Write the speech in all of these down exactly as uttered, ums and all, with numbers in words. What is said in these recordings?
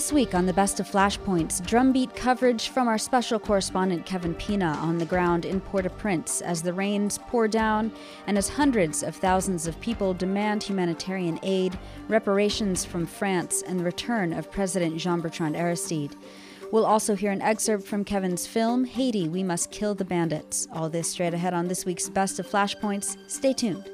This week on the Best of Flashpoints, drumbeat coverage from our special correspondent Kevin Pina on the ground in Port-au-Prince as the rains pour down and as hundreds of thousands of people demand humanitarian aid, reparations from France, and the return of President Jean-Bertrand Aristide. We'll also hear an excerpt from Kevin's film, Haiti, We Must Kill the Bandits. All this straight ahead on this week's Best of Flashpoints. Stay tuned.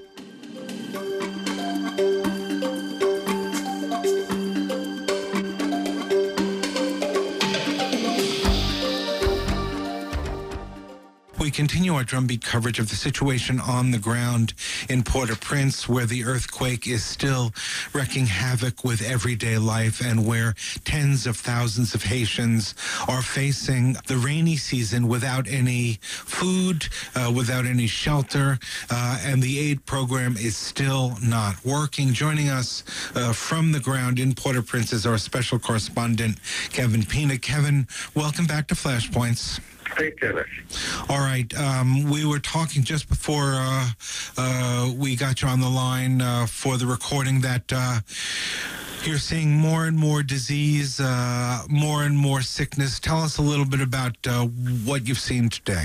We continue our drumbeat coverage of the situation on the ground in Port-au-Prince, where the earthquake is still wreaking havoc with everyday life and where tens of thousands of Haitians are facing the rainy season without any food, uh, without any shelter, uh, and the aid program is still not working. Joining us uh, from the ground in Port-au-Prince is our special correspondent, Kevin Pina. Kevin, welcome back to Flashpoints. Hey, Dennis. All right. Um, we were talking just before uh, uh, we got you on the line uh, for the recording that uh, you're seeing more and more disease, uh, more and more sickness. Tell us a little bit about uh, what you've seen today.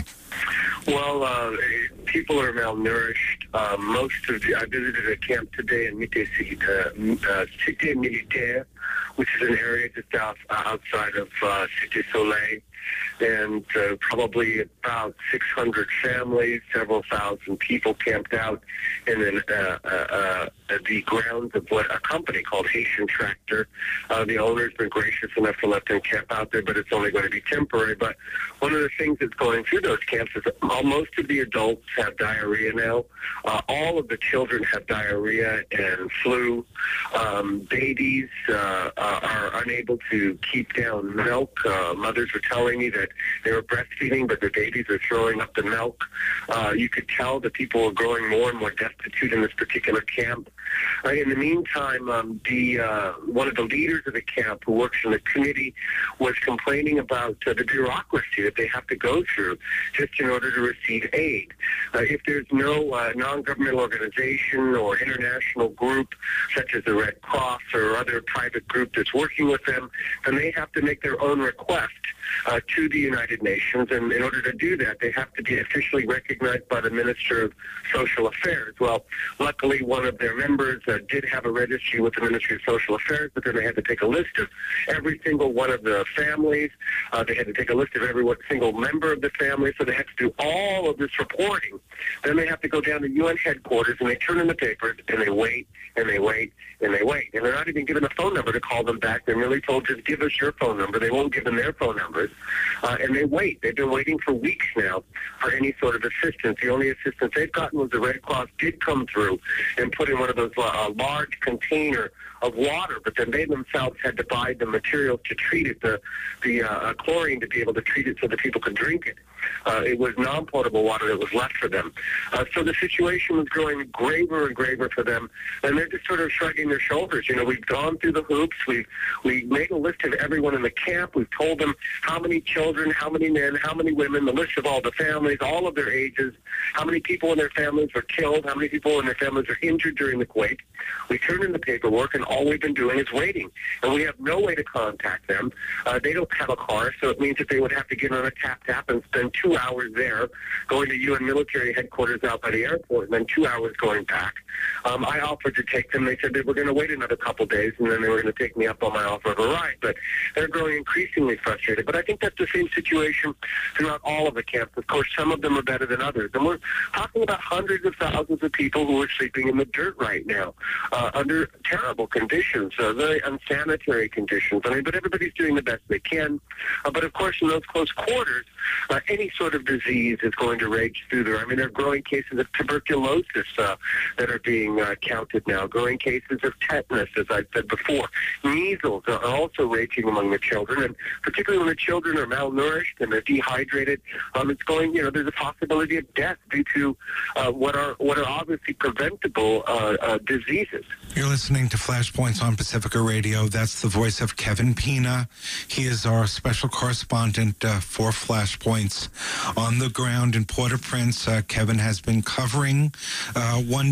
Well, uh, people are malnourished. Uh, most of the, I visited a camp today in Mité uh, uh, Cité Militaire, which is an area just out, outside of uh, Cité Soleil. And uh, probably about six hundred families, several thousand people camped out in an, uh, uh, uh, the grounds of what a company called Haitian Tractor. Uh, the owner's been gracious enough to let them camp out there, but it's only going to be temporary. But one of the things that's going through those camps is that most of the adults have diarrhea now. Uh, all of the children have diarrhea and flu. Um, babies uh, uh, are unable to keep down milk. Uh, mothers were telling me that they were breastfeeding, but their babies are throwing up the milk. Uh, you could tell that people were growing more and more destitute in this particular camp. Uh, in the meantime, um, the uh, one of the leaders of the camp who works in the committee was complaining about uh, the bureaucracy that they have to go through just in order to receive aid. Uh, if there's no uh, non-governmental organization or international group, such as the Red Cross or other private group that's working with them, then they have to make their own request uh, to the United Nations. And in order to do that, they have to be officially recognized by the Minister of Social Affairs. Well, luckily, one of their members uh, did have a registry with the Ministry of Social Affairs, but then they had to take a list of every single one of the families. Uh, they had to take a list of every one, single member of the family, so they had to do all of this reporting. Then they have to go down to U N headquarters, and they turn in the papers, and they wait, and they wait, and they wait. And they're not even given a phone number to call them back. They're merely told, just give us your phone number. They won't give them their phone numbers. Uh, and they wait. They've been waiting for weeks now for any sort of assistance. The only assistance they've gotten was the Red Cross did come through and put in one of those uh, large container of water, but then they themselves had to buy the materials to treat it, the the uh, chlorine to be able to treat it so that people could drink it. Uh, it was non-potable water that was left for them. Uh, so the situation was growing graver and graver for them, and they're just sort of shrugging their shoulders. You know, we've gone through the hoops. We've we made a list of everyone in the camp. We've told them how many children, how many men, how many women, the list of all the families, all of their ages, how many people in their families were killed, how many people in their families were injured during the quake. We turned in the paperwork, and all we've been doing is waiting, and we have no way to contact them. Uh, they don't have a car, so it means that they would have to get on a tap-tap and spend two hours there, going to U N military headquarters out by the airport, and then two hours going back. Um, I offered to take them. They said they were going to wait another couple days, and then they were going to take me up on my offer of a ride. But they're growing increasingly frustrated. But I think that's the same situation throughout all of the camps. Of course, some of them are better than others. And we're talking about hundreds of thousands of people who are sleeping in the dirt right now uh, under terrible conditions, uh, very unsanitary conditions. I mean, but everybody's doing the best they can. Uh, but, of course, in those close quarters, uh, any sort of disease is going to rage through there. I mean, there are growing cases of tuberculosis uh, that are being uh, counted now, growing cases of tetanus, as I said before. Measles are also raging among the children, and particularly when the children are malnourished and they're dehydrated, um, it's going, you know, there's a possibility of death due to uh, what are what are obviously preventable uh, uh, diseases. You're listening to Flashpoints on Pacifica Radio. That's the voice of Kevin Pina. He is our special correspondent uh, for Flashpoints on the ground in Port-au-Prince. Uh, Kevin has been covering uh, one tragedy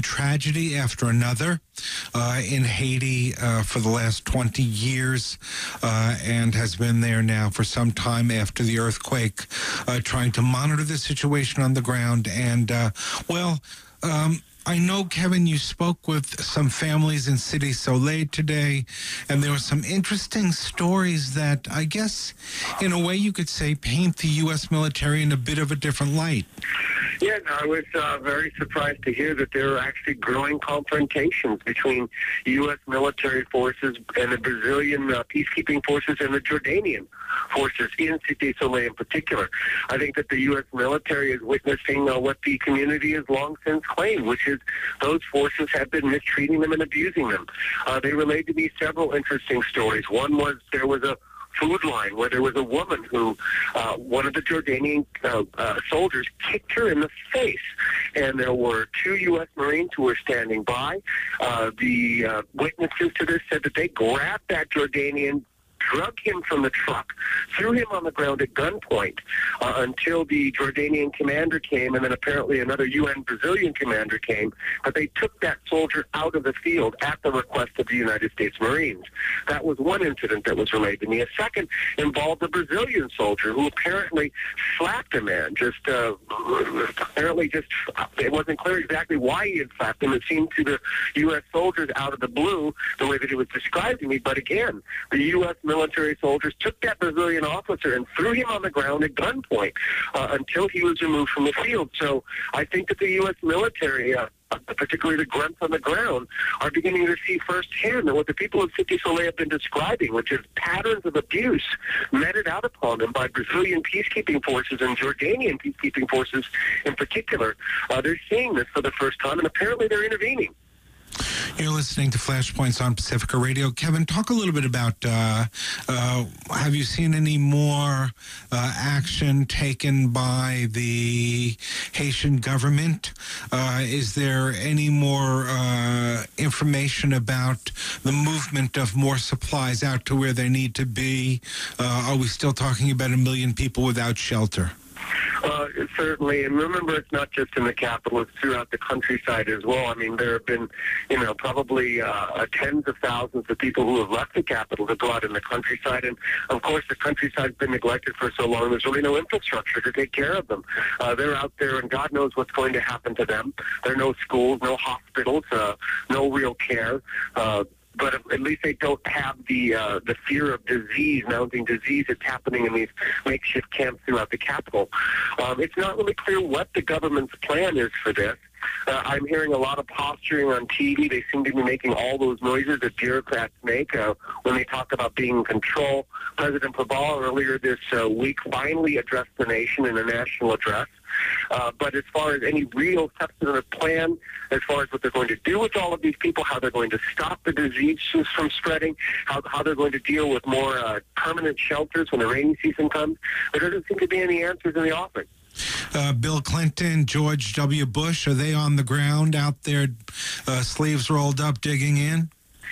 tragedy after another uh, in Haiti uh, for the last twenty years uh, and has been there now for some time after the earthquake, uh, trying to monitor the situation on the ground. And, uh, well, um, I know, Kevin, you spoke with some families in Cité Soleil today, and there were some interesting stories that I guess, in a way you could say, paint the U S military in a bit of a different light. Yeah, no, I was uh, very surprised to hear that there are actually growing confrontations between U S military forces and the Brazilian uh, peacekeeping forces and the Jordanian forces in Cité Soleil in particular. I think that the U S military is witnessing uh, what the community has long since claimed, which is those forces have been mistreating them and abusing them. Uh, they relayed to me several interesting stories. One was there was a food line where there was a woman who, uh, one of the Jordanian uh, uh, soldiers kicked her in the face, and there were two U S Marines who were standing by. Uh, the uh, witnesses to this said that they grabbed that Jordanian, drug him from the truck, threw him on the ground at gunpoint uh, until the Jordanian commander came, and then apparently another U N Brazilian commander came, but they took that soldier out of the field at the request of the United States Marines. That was one incident that was relayed to me. A second involved a Brazilian soldier who apparently slapped a man, just uh, apparently just, it wasn't clear exactly why he had slapped him. It seemed to the U S soldiers out of the blue, the way that it was described to me, but again, the U S military soldiers took that Brazilian officer and threw him on the ground at gunpoint uh, until he was removed from the field. So I think that the U S military, uh, particularly the grunts on the ground, are beginning to see firsthand that what the people of Cité Soleil have been describing, which is patterns of abuse meted out upon them by Brazilian peacekeeping forces and Jordanian peacekeeping forces in particular. Uh, they're seeing this for the first time, and apparently they're intervening. You're listening to Flashpoints on Pacifica Radio. Kevin, talk a little bit about, uh, uh, have you seen any more uh, action taken by the Haitian government? Uh, is there any more uh, information about the movement of more supplies out to where they need to be? Uh, are we still talking about a million people without shelter? Uh, certainly, and remember, it's not just in the capital, it's throughout the countryside as well. I mean, there have been, you know, probably uh, tens of thousands of people who have left the capital to go out in the countryside, and of course, the countryside's been neglected for so long, there's really no infrastructure to take care of them. Uh, they're out there, and God knows what's going to happen to them. There are no schools, no hospitals, uh, no real care. Uh, But at least they don't have the uh, the fear of disease, mounting disease that's happening in these makeshift camps throughout the capital. Um, it's not really clear what the government's plan is for this. Uh, I'm hearing a lot of posturing on T V. They seem to be making all those noises that bureaucrats make uh, when they talk about being in control. President Pabal earlier this uh, week finally addressed the nation in a national address. Uh, but as far as any real substantive plan, as far as what they're going to do with all of these people, how they're going to stop the disease from spreading, how, how they're going to deal with more uh, permanent shelters when the rainy season comes, there doesn't seem to be any answers in the offing. Uh, Bill Clinton, George W. Bush, are they on the ground out there, uh, sleeves rolled up, digging in?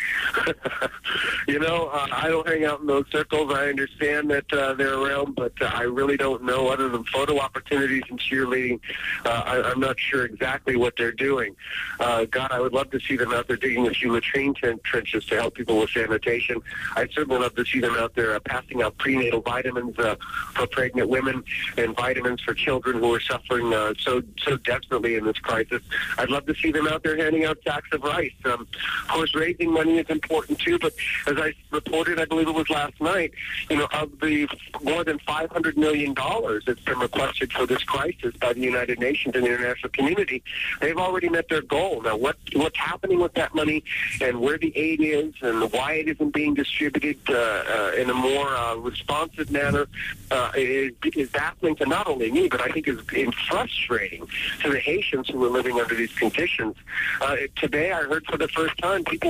You know, uh, I don't hang out in those circles. I understand that uh, they're around, but uh, I really don't know, other than photo opportunities and cheerleading. Uh, I, I'm not sure exactly what they're doing. Uh, God, I would love to see them out there digging a few latrine trenches to help people with sanitation. I'd certainly love to see them out there uh, passing out prenatal vitamins uh, for pregnant women and vitamins for children who are suffering uh, so so desperately in this crisis. I'd love to see them out there handing out sacks of rice. Um, of course, raising money is important too, but as I reported, I believe it was last night, you know, of the more than five hundred million dollars that's been requested for this crisis by the United Nations and the international community, they've already met their goal. Now, what what's happening with that money and where the aid is and why it isn't being distributed uh, uh, in a more uh, responsive manner uh, is, is baffling to not only me, but I think is being frustrating to the Haitians who are living under these conditions. Uh, today, I heard for the first time people were talking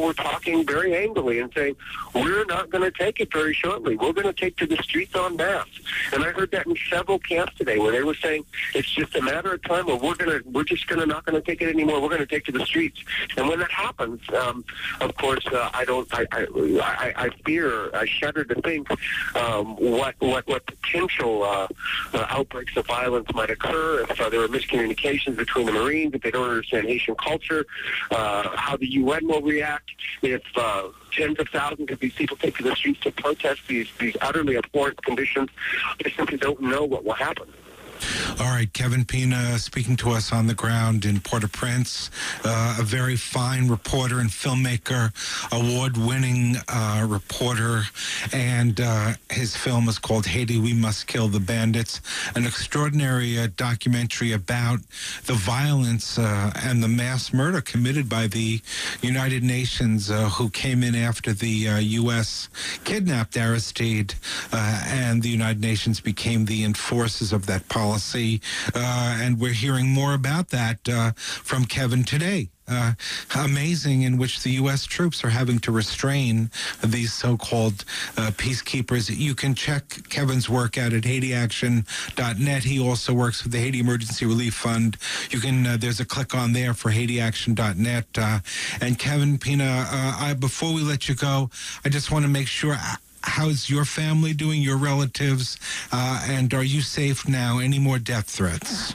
speaking very angrily and saying, we're not going to take it very shortly. We're going to take to the streets en masse. And I heard that in several camps today where they were saying it's just a matter of time where we're going to, we're just going to not going to take it anymore. We're going to take to the streets. And when that happens, um, of course, uh, I don't, I, I, I, I fear, I shudder to think um, what, what, what potential uh, uh, outbreaks of violence might occur if uh, there are miscommunications between the Marines, if they don't understand Haitian culture, uh, how the U N will react, if uh, tens of thousands of these people take to the streets to protest these, these utterly abhorrent conditions. They simply don't know what will happen. All right, Kevin Pina speaking to us on the ground in Port-au-Prince, uh, a very fine reporter and filmmaker, award-winning uh, reporter, and uh, his film is called Haiti, We Must Kill the Bandits, an extraordinary uh, documentary about the violence uh, and the mass murder committed by the United Nations uh, who came in after the uh, U S kidnapped Aristide, uh, and the United Nations became the enforcers of that policy. Policy, uh, and we're hearing more about that uh, from Kevin today. Uh, amazing in which the U S troops are having to restrain these so-called uh, peacekeepers. You can check Kevin's work out at Haiti Action dot net. He also works with the Haiti Emergency Relief Fund. You can, uh, there's a click on there for Haiti Action dot net. Uh, and Kevin Pina, uh, I, before we let you go, I just want to make sure, how's your family doing, your relatives, uh, and are you safe now? Any more death threats?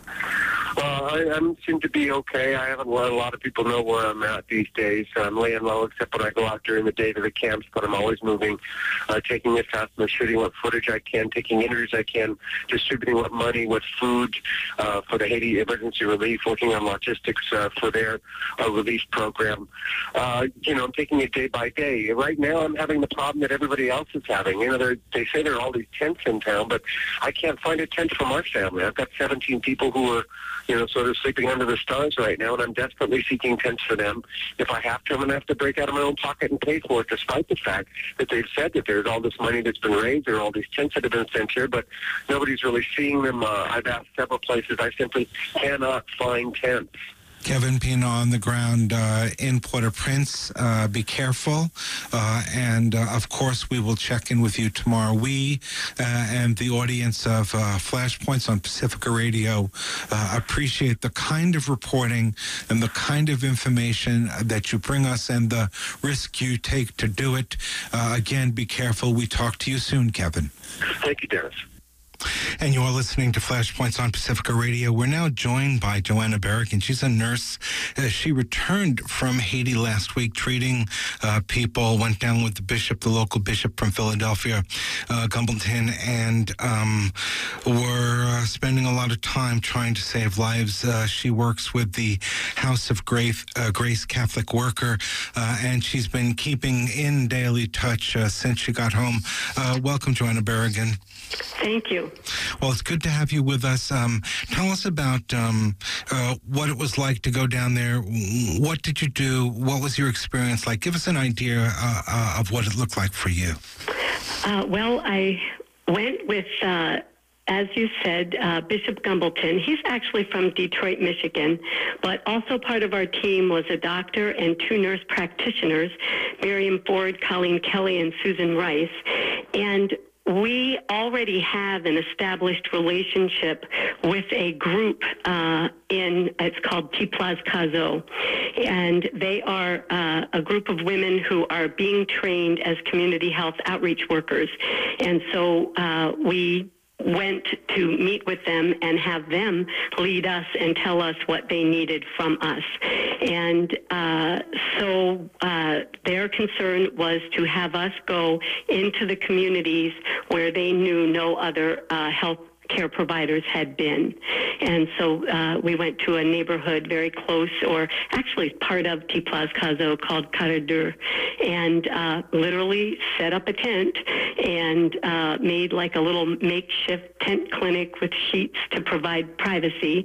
Uh, I, I seem to be okay. I haven't let a lot of people know where I'm at these days. I'm laying low, except when I go out during the day to the camps, but I'm always moving, uh, taking assessments, shooting what footage I can, taking interviews I can, distributing what money, what food uh, for the Haiti Emergency Relief, working on logistics uh, for their uh, relief program. Uh, you know, I'm taking it day by day. Right now, I'm having the problem that everybody else is having. You know, they say there are all these tents in town, but I can't find a tent for my family. I've got seventeen people who are, you know, sort of sleeping under the stars right now, and I'm desperately seeking tents for them. If I have to, I'm going to have to break out of my own pocket and pay for it, despite the fact that they've said that there's all this money that's been raised, there are all these tents that have been sent here, but nobody's really seeing them. Uh, I've asked several places. I simply cannot find tents. Kevin Pina on the ground uh, in Port-au-Prince. Uh, be careful. Uh, and, uh, of course, we will check in with you tomorrow. We uh, and the audience of uh, Flashpoints on Pacifica Radio uh, appreciate the kind of reporting and the kind of information that you bring us and the risk you take to do it. Uh, again, be careful. We talk to you soon, Kevin. Thank you, Dennis. And you are listening to Flashpoints on Pacifica Radio. We're now joined by Joanna Berrigan. She's a nurse. Uh, she returned from Haiti last week, treating uh, people, went down with the bishop, the local bishop from Philadelphia, uh, Gumbleton, and um, were uh, spending a lot of time trying to save lives. Uh, she works with the House of Grace, uh, Grace Catholic Worker, uh, and she's been keeping in daily touch uh, since she got home. Uh, welcome, Joanna Berrigan. Thank you. Well, it's good to have you with us. Um, tell us about um, uh, what it was like to go down there. What did you do? What was your experience like? Give us an idea uh, uh, of what it looked like for you. Uh, well, I went with, uh, as you said, uh, Bishop Gumbleton. He's actually from Detroit, Michigan, but also part of our team was a doctor and two nurse practitioners, Miriam Ford, Colleen Kelly, and Susan Rice. And we already have an established relationship with a group uh, in, it's called Tiplaz Kazo, and they are uh, a group of women who are being trained as community health outreach workers. And so uh, we went to meet with them and have them lead us and tell us what they needed from us. And uh, so uh, their concern was to have us go into the communities where they knew no other uh, health care providers had been. And so uh, we went to a neighborhood very close, or actually part of Tiplaz Kazo, called Karadur, and uh, literally set up a tent and uh, made like a little makeshift tent clinic with sheets to provide privacy,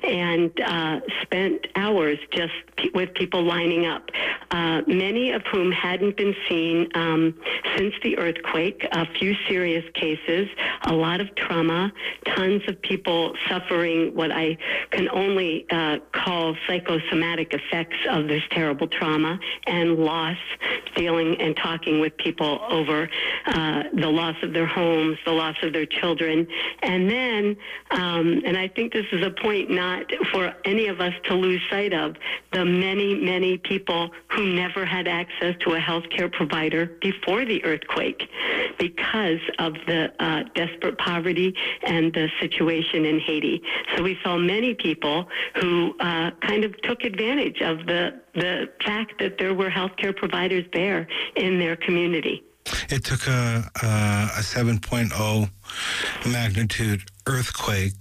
and uh, spent hours just p- with people lining up, uh, many of whom hadn't been seen um, since the earthquake, a few serious cases, a lot of trauma, tons of people suffering what I can only uh, call psychosomatic effects of this terrible trauma and loss, dealing and talking with people over uh, the loss of their homes, the loss of their children. And then, um, and I think this is a point not for any of us to lose sight of, the many, many people who never had access to a healthcare provider before the earthquake because of the uh, desperate poverty and the situation in Haiti. So we saw many people who uh, kind of took advantage of the, the fact that there were healthcare providers there in their community. It took a, a, a seven point oh magnitude earthquake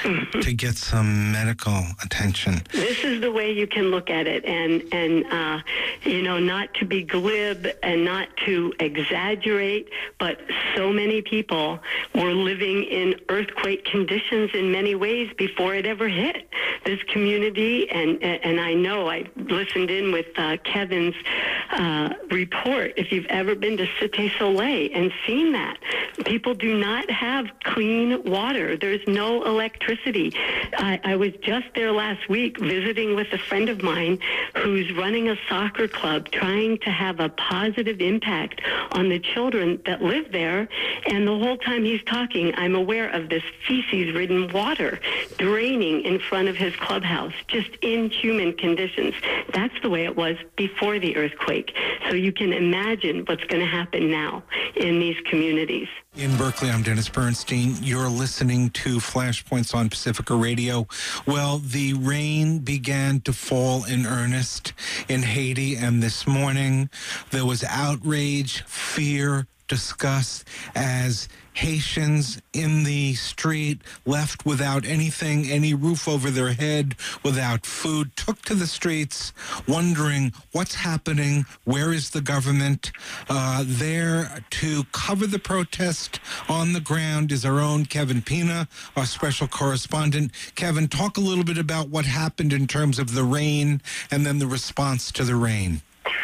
to get some medical attention. This is the way you can look at it, and, and uh, you know, not to be glib and not to exaggerate, but so many people were living in earthquake conditions in many ways before it ever hit this community. And, and I know I listened in with uh, Kevin's uh, report. If you've ever been to Cité Soleil and seen that, people do not have clean water. There's no electricity. I, I was just there last week visiting with a friend of mine who's running a soccer club, trying to have a positive impact on the children that live there. And the whole time he's talking, I'm aware of this feces-ridden water draining in front of his clubhouse, just inhuman conditions. That's the way it was before the earthquake. So you can imagine what's going to happen now in these communities. In Berkeley, I'm Dennis Bernstein. You're listening to Flashpoints on Pacifica Radio. Well, the rain began to fall in earnest in Haiti, and this morning there was outrage, fear, disgust as Haitians in the street, left without anything, any roof over their head, without food, took to the streets wondering what's happening, where is the government. Uh, there to cover the protest on the ground is our own Kevin Pina, our special correspondent. Kevin, talk a little bit about what happened in terms of the rain and then the response to the rain.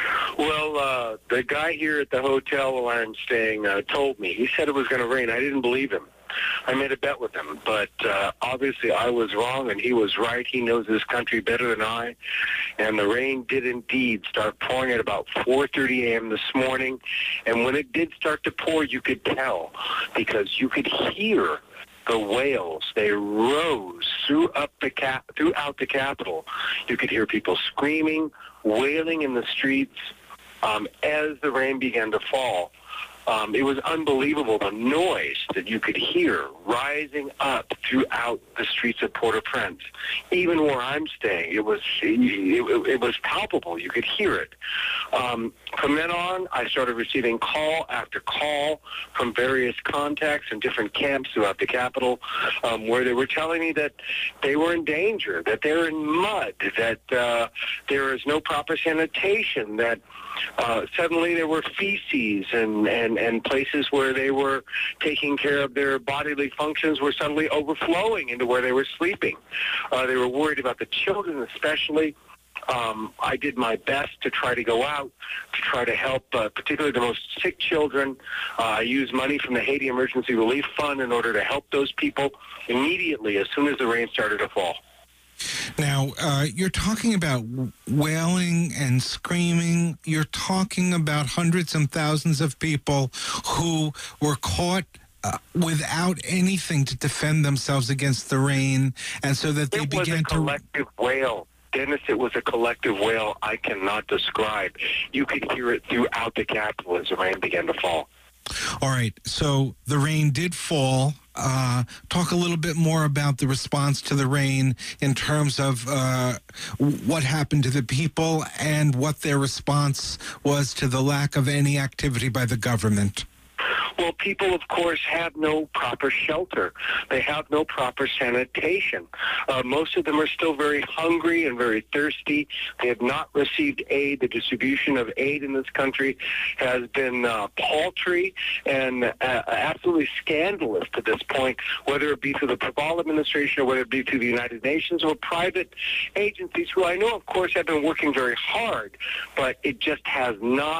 Well, uh, the guy here at the hotel where I'm staying uh, told me. He said it was going to rain. I didn't believe him. I made a bet with him, but uh, obviously I was wrong and he was right. He knows this country better than I, and the rain did indeed start pouring at about four thirty a.m. this morning, and when it did start to pour, you could tell because you could hear the wails. They rose through up the cap- throughout the Capitol. You could hear people screaming, wailing in the streets um, as the rain began to fall. Um, it was unbelievable, the noise that you could hear rising up throughout the streets of Port-au-Prince. Even where I'm staying, it was it, it, it was palpable. You could hear it. Um, from then on, I started receiving call after call from various contacts in different camps throughout the Capitol, um, where they were telling me that they were in danger, that they're in mud, that uh, there is no proper sanitation, that uh, suddenly there were feces and, and, and places where they were taking care of their bodily functions were suddenly overflowing into where they were sleeping. Uh, they were worried about the children especially. Um, I did my best to try to go out, to try to help, uh, particularly the most sick children. Uh, I used money from the Haiti Emergency Relief Fund in order to help those people immediately as soon as the rain started to fall. Now, uh, you're talking about wailing and screaming. You're talking about hundreds and thousands of people who were caught Uh, without anything to defend themselves against the rain, and so that they it began was a collective to wail. Dennis, it was a collective wail I cannot describe. You could hear it throughout the Capitol as the rain began to fall. All right, so the rain did fall. Uh, talk a little bit more about the response to the rain in terms of uh, what happened to the people and what their response was to the lack of any activity by the government. Well, people, of course, have no proper shelter. They have no proper sanitation. Uh, most of them are still very hungry and very thirsty. They have not received aid. The distribution of aid in this country has been uh, paltry and uh, absolutely scandalous to this point, whether it be through the Preval administration or whether it be through the United Nations or private agencies who I know, of course, have been working very hard, but it just has not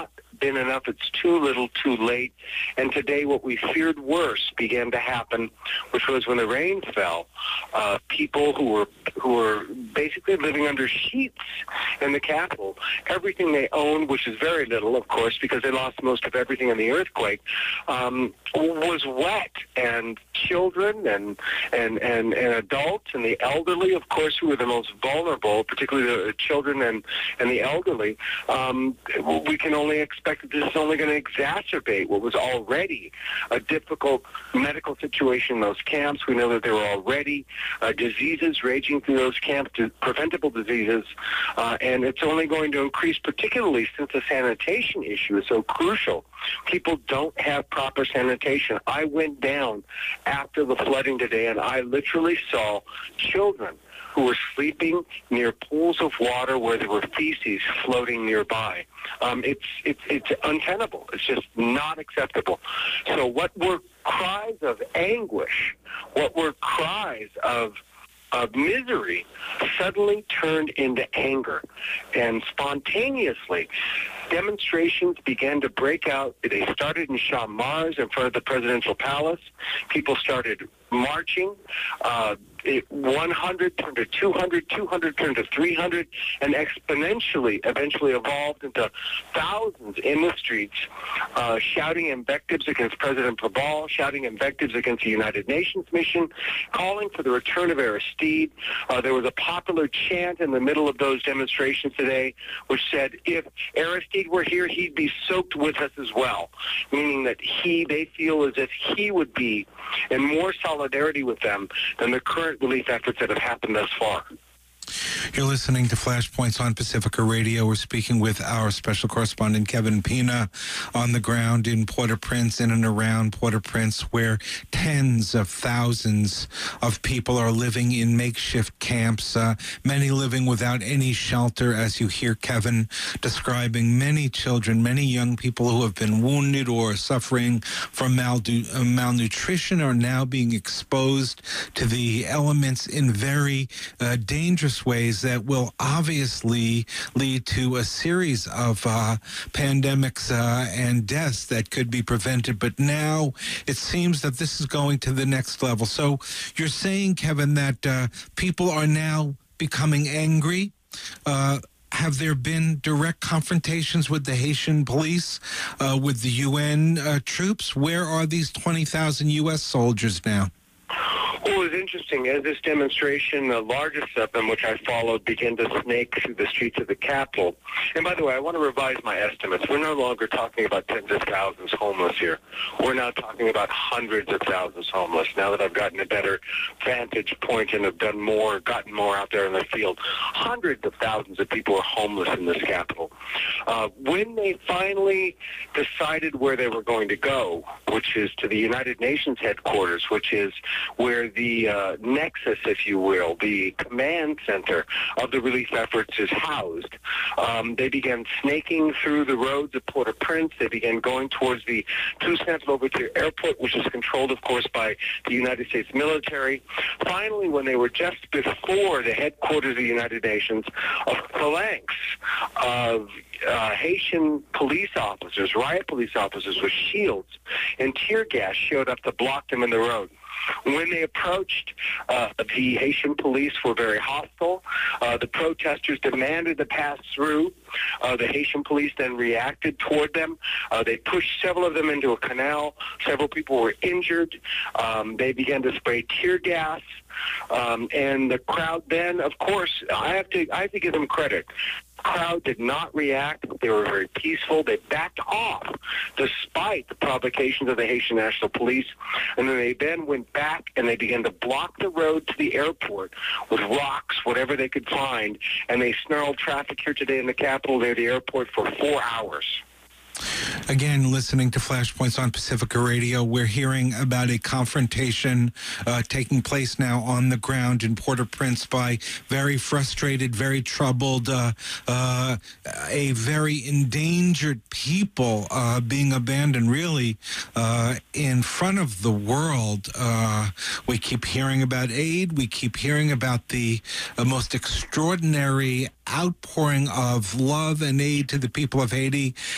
been enough. It's too little, too late. And today what we feared worse began to happen, which was when the rain fell, uh, people who were who were basically living under sheets in the capital, everything they owned, which is very little, of course, because they lost most of everything in the earthquake, um, was wet. And children and, and, and, and adults and the elderly, of course, who were the most vulnerable, particularly the children and, and the elderly, um, we can only expect that this is only going to exacerbate what was already a difficult medical situation in those camps. We know that there were already uh, diseases raging through those camps, preventable diseases, uh, and it's only going to increase, particularly since the sanitation issue is so crucial. People don't have proper sanitation. I went down after the flooding today, and I literally saw children who were sleeping near pools of water where there were feces floating nearby. Um, it's, it's, it's untenable. It's just not acceptable. So what were cries of anguish, what were cries of of misery, suddenly turned into anger. And spontaneously, demonstrations began to break out. They started in Shah Mars in front of the presidential palace. People started marching. Uh, it, one hundred turned to two hundred, two hundred turned to three hundred, and exponentially eventually evolved into thousands in the streets, uh, shouting invectives against President Prabal, shouting invectives against the United Nations mission, calling for the return of Aristide. Uh, there was a popular chant in the middle of those demonstrations today which said, if Aristide were here, he'd be soaked with us as well, meaning that he, they feel as if he would be in more solidarity with them than the current relief efforts that have happened thus far. You're listening to Flashpoints on Pacifica Radio. We're speaking with our special correspondent, Kevin Pina, on the ground in Port-au-Prince, in and around Port-au-Prince, where tens of thousands of people are living in makeshift camps, uh, many living without any shelter, as you hear Kevin describing. Many children, many young people who have been wounded or suffering from maldu- uh, malnutrition are now being exposed to the elements in very uh, dangerous ways that will obviously lead to a series of uh, pandemics uh, and deaths that could be prevented. But now it seems that this is going to the next level. So you're saying, Kevin, that uh, people are now becoming angry. Uh, have there been direct confrontations with the Haitian police, uh, with the U N uh, troops? Where are these twenty thousand U S soldiers now? Well, it was interesting. As this demonstration, the largest of them, which I followed, began to snake through the streets of the capital. And by the way, I want to revise my estimates. We're no longer talking about tens of thousands homeless here. We're now talking about hundreds of thousands homeless. Now that I've gotten a better vantage point and have done more, gotten more out there in the field, hundreds of thousands of people are homeless in this capital. Uh, when they finally decided where they were going to go, which is to the United Nations headquarters, which is where the uh, nexus, if you will, the command center of the relief efforts is housed. Um, they began snaking through the roads of Port-au-Prince. They began going towards the Toussaint-Louverture airport, which is controlled, of course, by the United States military. Finally, when they were just before the headquarters of the United Nations, a phalanx of uh, Haitian police officers, riot police officers with shields and tear gas showed up to block them in the road. When they approached, uh, the Haitian police were very hostile. Uh, the protesters demanded to pass through. Uh, the Haitian police then reacted toward them. Uh, they pushed several of them into a canal. Several people were injured. Um, they began to spray tear gas. Um, and the crowd then, of course, I have to I have to give them credit. The crowd did not react. They were very peaceful. They backed off despite the provocations of the Haitian National Police. And then they then went back and they began to block the road to the airport with rocks, whatever they could find. And they snarled traffic here today in the capital near the airport for four hours. Again, listening to Flashpoints on Pacifica Radio, we're hearing about a confrontation uh, taking place now on the ground in Port-au-Prince by very frustrated, very troubled, uh, uh, a very endangered people uh, being abandoned really uh, in front of the world. Uh, we keep hearing about aid. We keep hearing about the uh, most extraordinary outpouring of love and aid to the people of Haiti. And here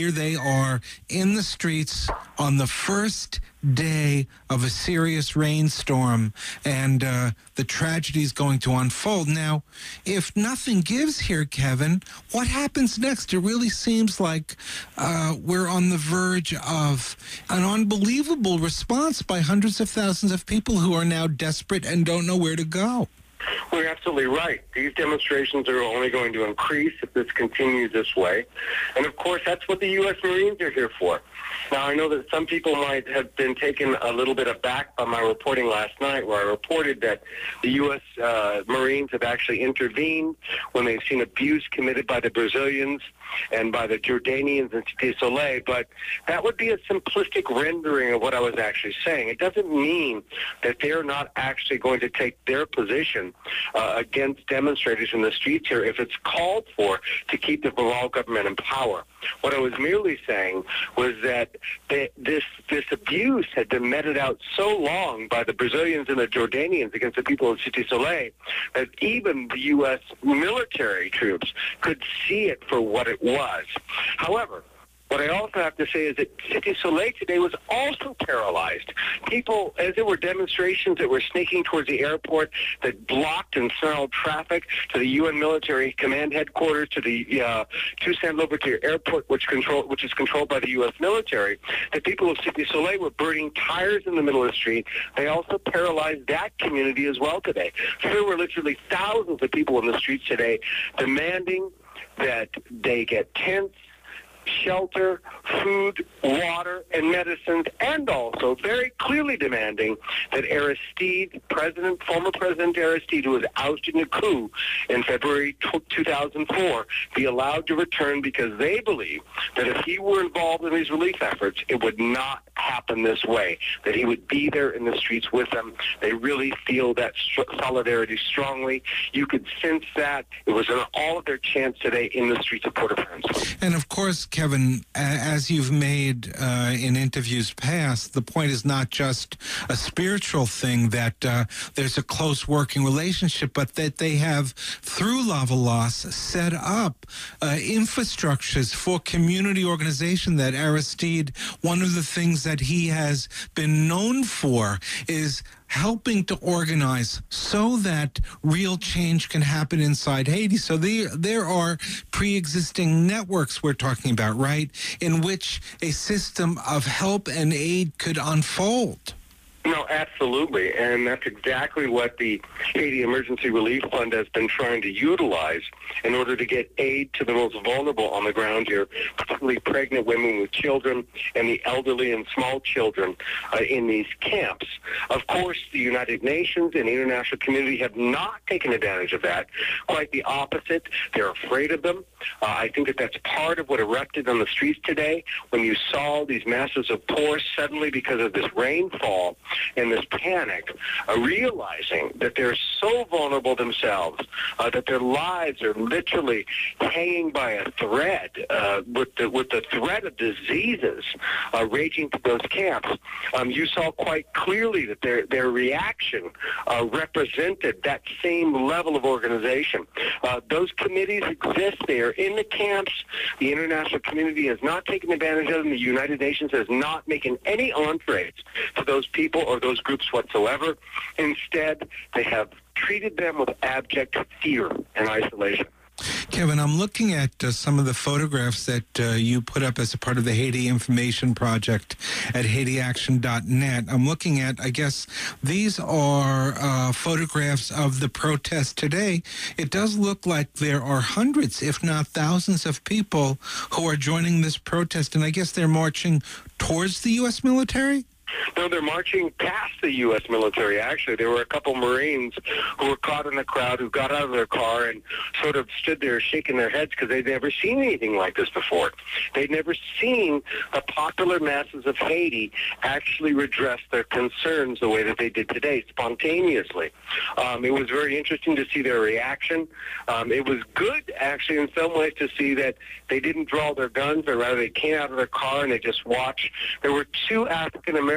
here they are in the streets on the first day of a serious rainstorm, and uh, the tragedy is going to unfold. Now, if nothing gives here, Kevin, what happens next? It really seems like uh, we're on the verge of an unbelievable response by hundreds of thousands of people who are now desperate and don't know where to go. Well, you're absolutely right. These demonstrations are only going to increase if this continues this way. And, of course, that's what the U S Marines are here for. Now, I know that some people might have been taken a little bit aback by my reporting last night, where I reported that the U S Uh, Marines have actually intervened when they've seen abuse committed by the Brazilians and by the Jordanians in Cité Soleil, but that would be a simplistic rendering of what I was actually saying. It doesn't mean that they're not actually going to take their position uh, against demonstrators in the streets here if it's called for to keep the Bilal government in power. What I was merely saying was that they, this this abuse had been meted out so long by the Brazilians and the Jordanians against the people of Cité Soleil that even the U S military troops could see it for what it was. However, what I also have to say is that Cité Soleil today was also paralyzed. People, as there were demonstrations that were sneaking towards the airport that blocked and snarled traffic to the U N military command headquarters, to the uh, Toussaint Louverture airport, which control, which is controlled by the U S military, the people of Cité Soleil were burning tires in the middle of the street. They also paralyzed that community as well today. So there were literally thousands of people in the streets today demanding that they get tents, shelter, food, water, and medicines, and also very clearly demanding that Aristide, President, former President Aristide, who was ousted in a coup in February two thousand four, be allowed to return, because they believe that if he were involved in these relief efforts, it would not happen this way, that he would be there in the streets with them. They really feel that solidarity strongly. You could sense that. It was an all of their chance today in the streets of Port-au-Prince. And of course, Kevin, as you've made uh, in interviews past, the point is not just a spiritual thing, that uh, there's a close working relationship, but that they have, through Lavalas, set up uh, infrastructures for community organization. That Aristide, one of the things that he has been known for is helping to organize so that real change can happen inside Haiti. So there, there are pre-existing networks we're talking about, right, in which a system of help and aid could unfold. No, absolutely, and that's exactly what the Haiti Emergency Relief Fund has been trying to utilize in order to get aid to the most vulnerable on the ground here, particularly pregnant women with children and the elderly and small children uh, in these camps. Of course, the United Nations and the international community have not taken advantage of that. Quite the opposite. They're afraid of them. Uh, I think that that's part of what erupted on the streets today when you saw these masses of poor suddenly, because of this rainfall and this panic, uh, realizing that they're so vulnerable themselves, uh, that their lives are literally hanging by a thread uh, with the with the threat of diseases uh, raging through those camps. Um, you saw quite clearly that their their reaction uh, represented that same level of organization. Uh, those committees exist. They are in the camps. The international community has not taken advantage of them. The United Nations has not making any entrees to those people or those groups whatsoever. Instead, they have treated them with abject fear and isolation. Kevin, I'm looking at uh, some of the photographs that uh, you put up as a part of the Haiti Information Project at Haiti Action dot net. I'm looking at, I guess, these are uh, photographs of the protest today. It does look like there are hundreds, if not thousands, of people who are joining this protest, and I guess they're marching towards the U S military? No, they're marching past the U S military, actually. There were a couple Marines who were caught in the crowd who got out of their car and sort of stood there shaking their heads because they'd never seen anything like this before. They'd never seen the popular masses of Haiti actually redress their concerns the way that they did today, spontaneously. Um, it was very interesting to see their reaction. Um, it was good, actually, in some ways, to see that they didn't draw their guns, or rather they came out of their car and they just watched. There were two African Americans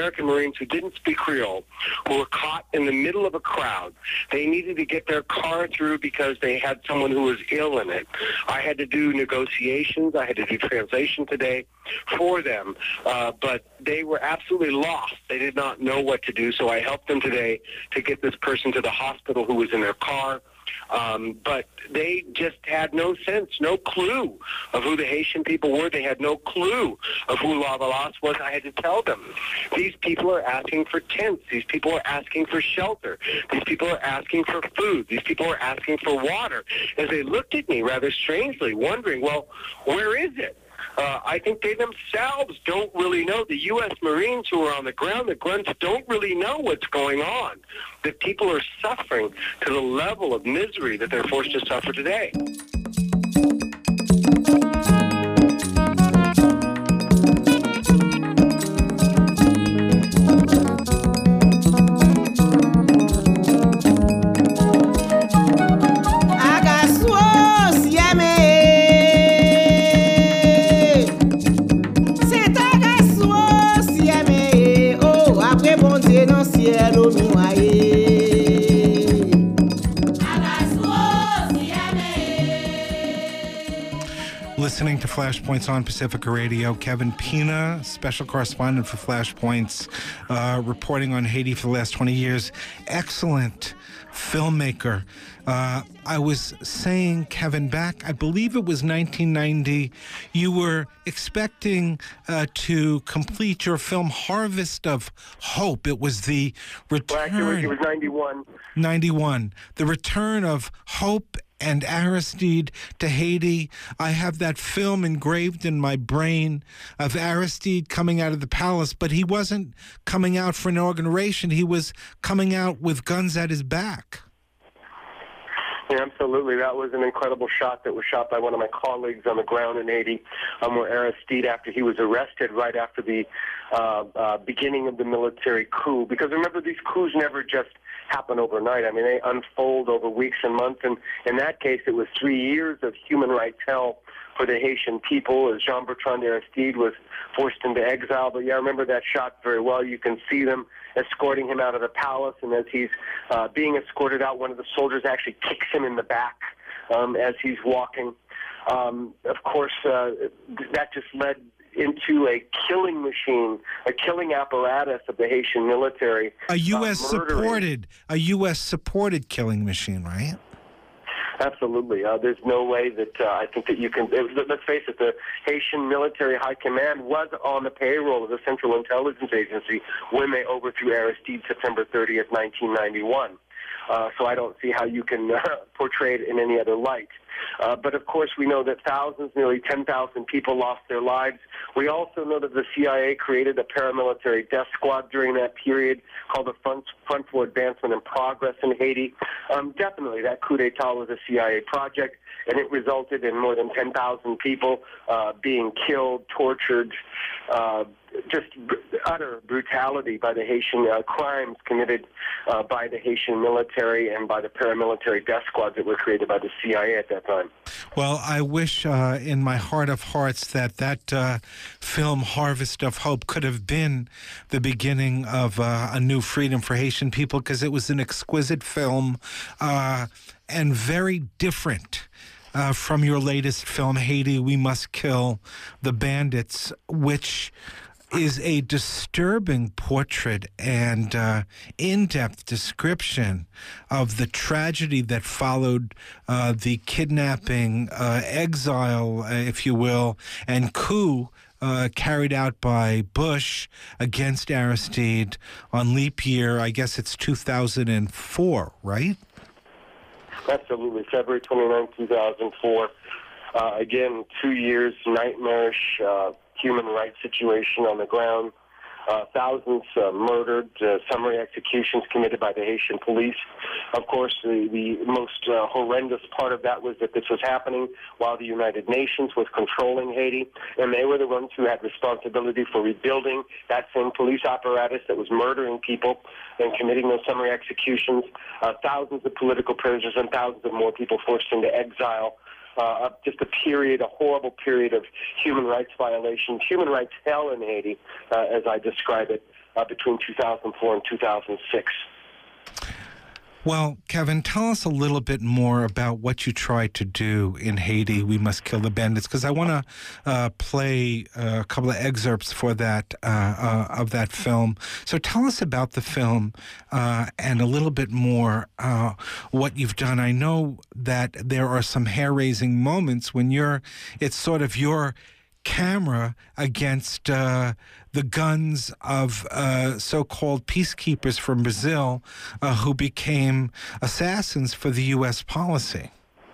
American Marines who didn't speak Creole, who were caught in the middle of a crowd. They needed to get their car through because they had someone who was ill in it. I had to do negotiations. I had to do translation today for them, uh, but they were absolutely lost. They did not know what to do, so I helped them today to get this person to the hospital who was in their car. Um, but they just had no sense, no clue of who the Haitian people were. They had no clue of who Lavalas was. I had to tell them. These people are asking for tents. These people are asking for shelter. These people are asking for food. These people are asking for water. As they looked at me rather strangely, wondering, well, where is it? Uh, I think they themselves don't really know. The U S Marines who are on the ground, the grunts, don't really know what's going on. That people are suffering to the level of misery that they're forced to suffer today. Listening to Flashpoints on Pacifica Radio. Kevin Pina, special correspondent for Flashpoints, uh, reporting on Haiti for the last twenty years. Excellent filmmaker. Uh, I was saying, Kevin, back, I believe it was nineteen ninety, you were expecting uh, to complete your film Harvest of Hope. It was the return... Well, actually, it was ninety-one. ninety-one. The return of hope and Aristide to Haiti. I have that film engraved in my brain of Aristide coming out of the palace, but he wasn't coming out for inauguration. He was coming out with guns at his back. Yeah, absolutely. That was an incredible shot that was shot by one of my colleagues on the ground in Haiti, um, where Aristide, after he was arrested right after the uh, uh, beginning of the military coup, because remember, these coups never just happen overnight. I mean, they unfold over weeks and months, and in that case, it was three years of human rights hell for the Haitian people as Jean-Bertrand Aristide was forced into exile. But yeah, I remember that shot very well. You can see them escorting him out of the palace, and as he's uh, being escorted out, one of the soldiers actually kicks him in the back um, as he's walking. Um, of course, uh, that just led into a killing machine, a killing apparatus of the Haitian military. A U S uh, supported, a U S supported killing machine, right? Absolutely. Uh, there's no way that uh, I think that you can. It, let's face it, the Haitian military high command was on the payroll of the Central Intelligence Agency when they overthrew Aristide September thirtieth, nineteen ninety-one. Uh, so I don't see how you can uh, portray it in any other light. Uh, but of course, we know that thousands, nearly ten thousand people lost their lives. We also know that the C I A created a paramilitary death squad during that period called the Front, Front for Advancement and Progress in Haiti. Um, definitely, that coup d'etat was a C I A project, and it resulted in more than ten thousand people uh, being killed, tortured, uh, just br- utter brutality by the Haitian uh, crimes committed uh, by the Haitian military and by the paramilitary death squads that were created by the C I A at that time. Well, I wish uh, in my heart of hearts that that uh, film, Harvest of Hope, could have been the beginning of uh, a new freedom for Haitian people, because it was an exquisite film uh, and very different uh, from your latest film, Haiti, We Must Kill the Bandits, which is a disturbing portrait and uh, in-depth description of the tragedy that followed uh, the kidnapping, uh, exile, uh, if you will, and coup uh, carried out by Bush against Aristide on leap year, I guess it's two thousand four, right? Absolutely, February twenty-ninth, two thousand four. Uh, again, two years, nightmarish, uh, human rights situation on the ground. Uh, thousands uh, murdered, uh, summary executions committed by the Haitian police. Of course, the, the most uh, horrendous part of that was that this was happening while the United Nations was controlling Haiti, and they were the ones who had responsibility for rebuilding that same police apparatus that was murdering people and committing those summary executions. Uh, thousands of political prisoners and thousands of more people forced into exile. uh, just a period, a horrible period of human rights violations, human rights hell in Haiti, uh, as I describe it, uh, between two thousand four and two thousand six. Well, Kevin, tell us a little bit more about what you tried to do in Haiti, We Must Kill the Bandits, because I want to uh, play uh, a couple of excerpts for that uh, uh, of that film. So tell us about the film uh, and a little bit more uh, what you've done. I know that there are some hair-raising moments when you're, it's sort of your camera against uh, the guns of uh, so-called peacekeepers from Brazil uh, who became assassins for the U S policy.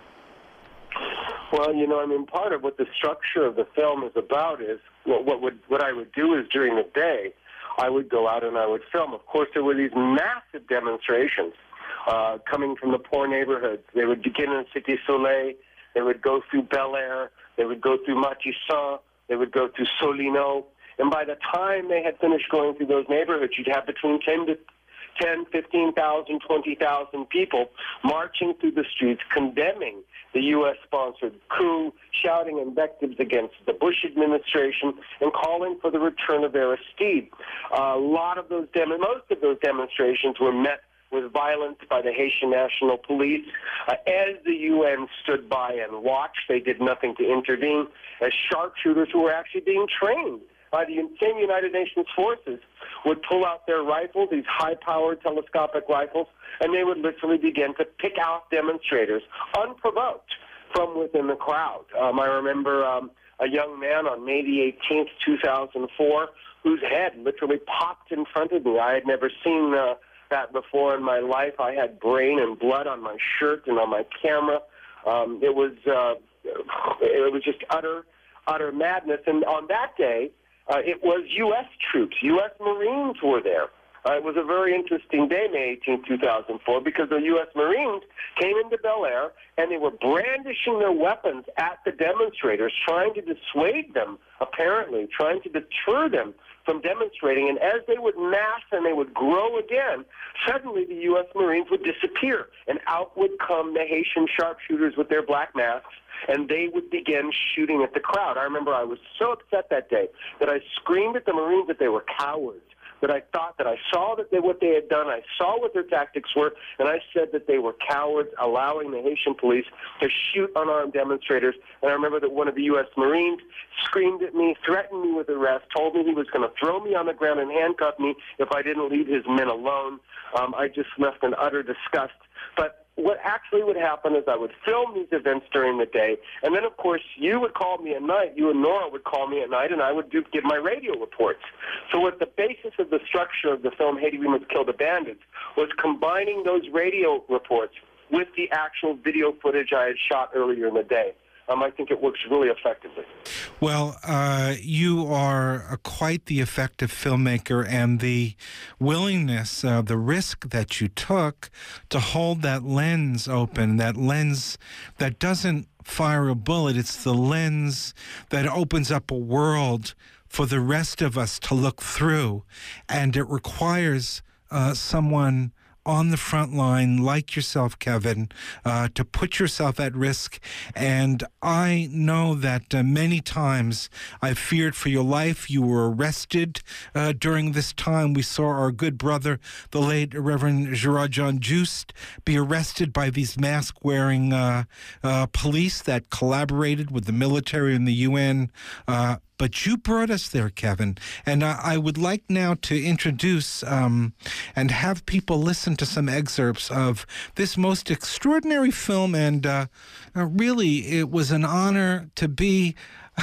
Well, you know, I mean, part of what the structure of the film is about is what, what would what I would do is during the day, I would go out and I would film. Of course, there were these massive demonstrations uh, coming from the poor neighborhoods. They would begin in Cité Soleil. They would go through Bel Air. They would go through Matisson. They would go through Solino. And by the time they had finished going through those neighborhoods, you'd have between ten to ten, fifteen thousand, twenty thousand people marching through the streets condemning the U S-sponsored coup, shouting invectives against the Bush administration, and calling for the return of Aristide. Uh, a lot of those dem- most of those demonstrations were met with violence by the Haitian National Police. Uh, as the U N stood by and watched, they did nothing to intervene, as sharpshooters who were actually being trained by the same United Nations forces would pull out their rifles, these high-powered telescopic rifles, and they would literally begin to pick out demonstrators unprovoked from within the crowd. Um, I remember um, a young man on May the eighteenth, two thousand four, whose head literally popped in front of me. I had never seen uh, that before in my life. I had brain and blood on my shirt and on my camera. Um, it was uh, it was just utter, utter madness. And on that day, uh, it was U S troops, U S Marines were there. Uh, it was a very interesting day, May eighteenth, two thousand four, because the U S Marines came into Bel Air and they were brandishing their weapons at the demonstrators, trying to dissuade them, apparently, trying to deter them from demonstrating. And as they would mass and they would grow again, suddenly the U S Marines would disappear, and out would come the Haitian sharpshooters with their black masks, and they would begin shooting at the crowd. I remember I was so upset that day that I screamed at the Marines that they were cowards, that I thought that I saw that they, what they had done, I saw what their tactics were, and I said that they were cowards, allowing the Haitian police to shoot unarmed demonstrators. And I remember that one of the U S Marines screamed at me, threatened me with arrest, told me he was going to throw me on the ground and handcuff me if I didn't leave his men alone. Um, I just left in utter disgust. But what actually would happen is I would film these events during the day, and then, of course, you would call me at night. You and Nora would call me at night, and I would do, give my radio reports. So what the basis of the structure of the film Haiti, We Must Kill the Bandits was combining those radio reports with the actual video footage I had shot earlier in the day. Um, I think it works really effectively. Well, uh, you are uh, quite the effective filmmaker, and the willingness, uh, the risk that you took to hold that lens open, that lens that doesn't fire a bullet, it's the lens that opens up a world for the rest of us to look through, and it requires uh, someone on the front line, like yourself, Kevin, uh, to put yourself at risk. And I know that uh, many times I feared for your life. You were arrested uh, during this time. We saw our good brother, the late Reverend Gerard John Juste, be arrested by these mask-wearing uh, uh, police that collaborated with the military and the U N. Uh, But you brought us there, Kevin. And I, I would like now to introduce um, and have people listen to some excerpts of this most extraordinary film. And uh, uh, really, it was an honor to be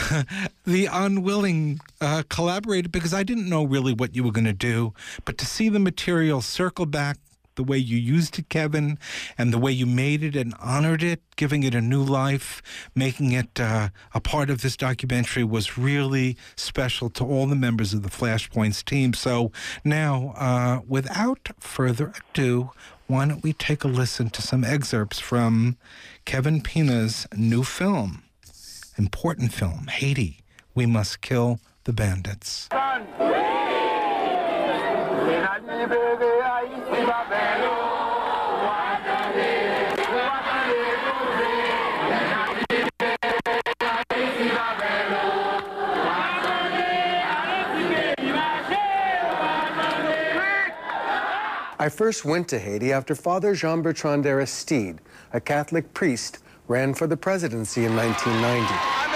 the unwilling uh, collaborator, because I didn't know really what you were going to do. But to see the material circle back, the way you used it, Kevin, and the way you made it and honored it, giving it a new life, making it uh, a part of this documentary was really special to all the members of the Flashpoints team. So now, uh, without further ado, why don't we take a listen to some excerpts from Kevin Pina's new film, important film, Haiti, We Must Kill the Bandits. I first went to Haiti after Father Jean-Bertrand Aristide, a Catholic priest, ran for the presidency in nineteen ninety.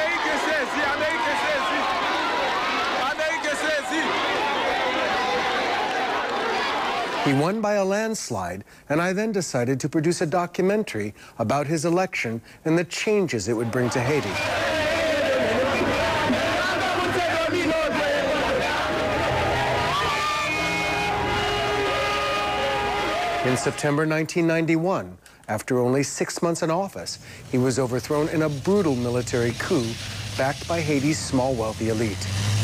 He won by a landslide, and I then decided to produce a documentary about his election and the changes it would bring to Haiti. In September nineteen ninety-one, after only six months in office, he was overthrown in a brutal military coup backed by Haiti's small wealthy elite.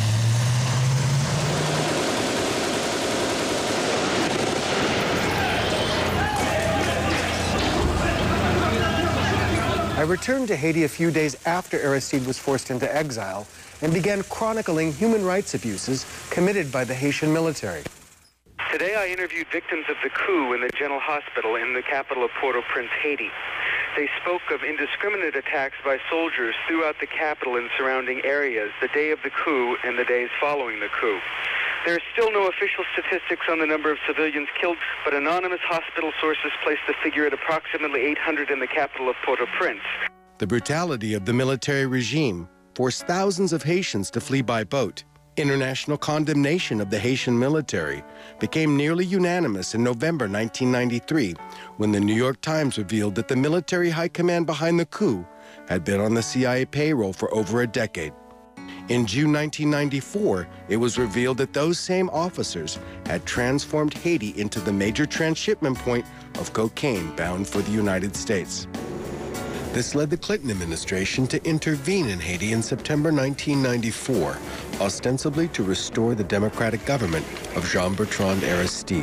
I returned to Haiti a few days after Aristide was forced into exile and began chronicling human rights abuses committed by the Haitian military. Today I interviewed victims of the coup in the General Hospital in the capital of Port-au-Prince, Haiti. They spoke of indiscriminate attacks by soldiers throughout the capital and surrounding areas the day of the coup and the days following the coup. There are still no official statistics on the number of civilians killed, but anonymous hospital sources place the figure at approximately eight hundred in the capital of Port-au-Prince. The brutality of the military regime forced thousands of Haitians to flee by boat. International condemnation of the Haitian military became nearly unanimous in November nineteen ninety-three, when the New York Times revealed that the military high command behind the coup had been on the C I A payroll for over a decade. In June nineteen ninety-four, it was revealed that those same officers had transformed Haiti into the major transshipment point of cocaine bound for the United States. This led the Clinton administration to intervene in Haiti in September nineteen ninety-four, ostensibly to restore the democratic government of Jean-Bertrand Aristide.